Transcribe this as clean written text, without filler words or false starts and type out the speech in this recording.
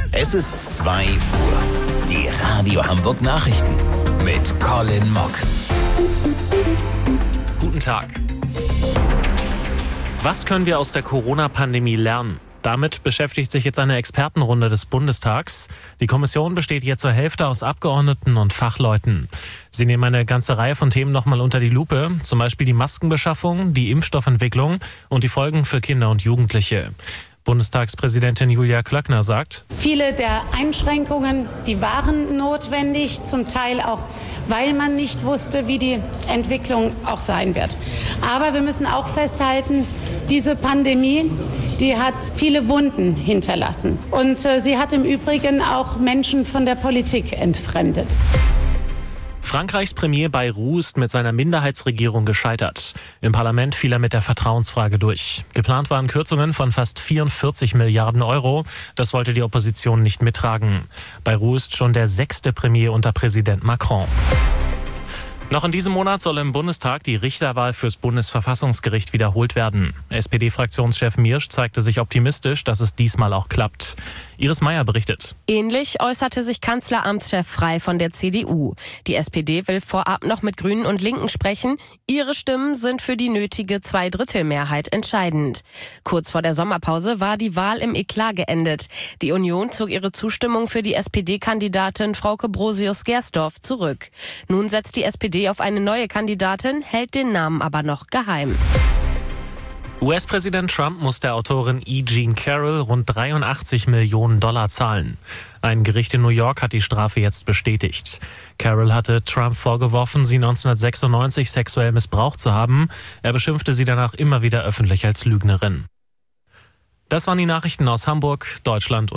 Es ist 2 Uhr. Die Radio Hamburg Nachrichten mit Colin Mock. Guten Tag. Was können wir aus der Corona-Pandemie lernen? Damit beschäftigt sich jetzt eine Expertenrunde des Bundestags. Die Kommission besteht hier zur Hälfte aus Abgeordneten und Fachleuten. Sie nehmen eine ganze Reihe von Themen nochmal unter die Lupe, zum Beispiel die Maskenbeschaffung, die Impfstoffentwicklung und die Folgen für Kinder und Jugendliche. Bundestagspräsidentin Julia Klöckner sagt: Viele der Einschränkungen, die waren notwendig, zum Teil auch, weil man nicht wusste, wie die Entwicklung auch sein wird. Aber wir müssen auch festhalten, diese Pandemie, die hat viele Wunden hinterlassen. Und sie hat im Übrigen auch Menschen von der Politik entfremdet. Frankreichs Premier Bayrou ist mit seiner Minderheitsregierung gescheitert. Im Parlament fiel er mit der Vertrauensfrage durch. Geplant waren Kürzungen von fast 44 Milliarden Euro. Das wollte die Opposition nicht mittragen. Bayrou ist schon der 6. Premier unter Präsident Macron. Noch in diesem Monat soll im Bundestag die Richterwahl fürs Bundesverfassungsgericht wiederholt werden. SPD-Fraktionschef Miersch zeigte sich optimistisch, dass es diesmal auch klappt. Iris Meyer berichtet. Ähnlich äußerte sich Kanzleramtschef Frey von der CDU. Die SPD will vorab noch mit Grünen und Linken sprechen. Ihre Stimmen sind für die nötige Zweidrittelmehrheit entscheidend. Kurz vor der Sommerpause war die Wahl im Eklat geendet. Die Union zog ihre Zustimmung für die SPD-Kandidatin Frauke Brosius-Gersdorf zurück. Nun setzt die SPD auf eine neue Kandidatin, hält den Namen aber noch geheim. US-Präsident Trump muss der Autorin E. Jean Carroll rund 83 Millionen Dollar zahlen. Ein Gericht in New York hat die Strafe jetzt bestätigt. Carroll hatte Trump vorgeworfen, sie 1996 sexuell missbraucht zu haben. Er beschimpfte sie danach immer wieder öffentlich als Lügnerin. Das waren die Nachrichten aus Hamburg, Deutschland und